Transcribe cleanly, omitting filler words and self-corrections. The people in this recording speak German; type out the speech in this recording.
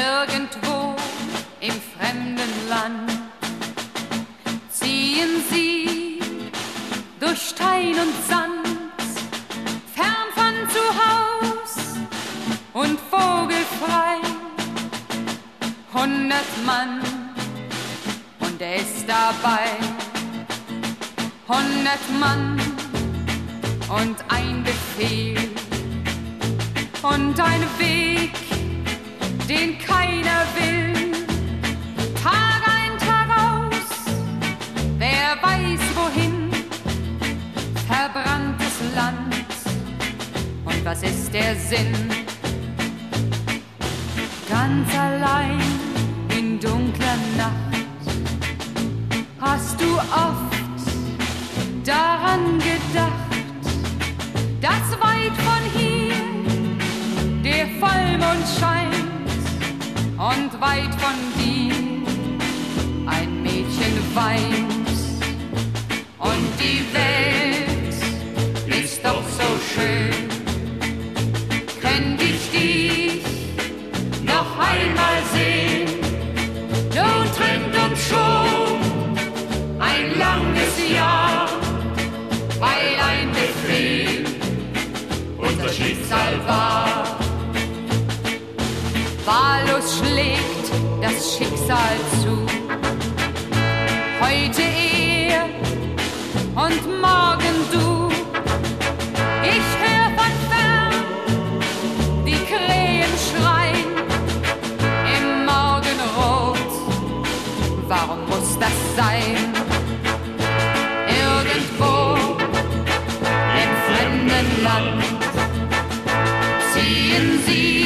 Irgendwo im fremden Land ziehen sie durch Stein und Sand, fern von zu Haus und vogelfrei. 100 Mann und er ist dabei. 100 Mann und ein Befehl und ein Weg, den keiner will. Tag ein, Tag aus, wer weiß wohin, verbranntes Land. Und was ist der Sinn? Ganz allein in dunkler Nacht hast du oft daran gedacht, dass weit von hier der Vollmond scheint und weit von dir ein Mädchen weint. Und die Welt ist doch so schön, könnt ich dich noch einmal sehen. Nun trennt uns schon ein langes Jahr, weil ein Befehl unser Schicksal war. Wahllos schlägt das Schicksal zu. Heute er und morgen du. Ich hör von fern die Krähen schreien im Morgenrot. Warum muss das sein? Irgendwo im fremden Land ziehen sie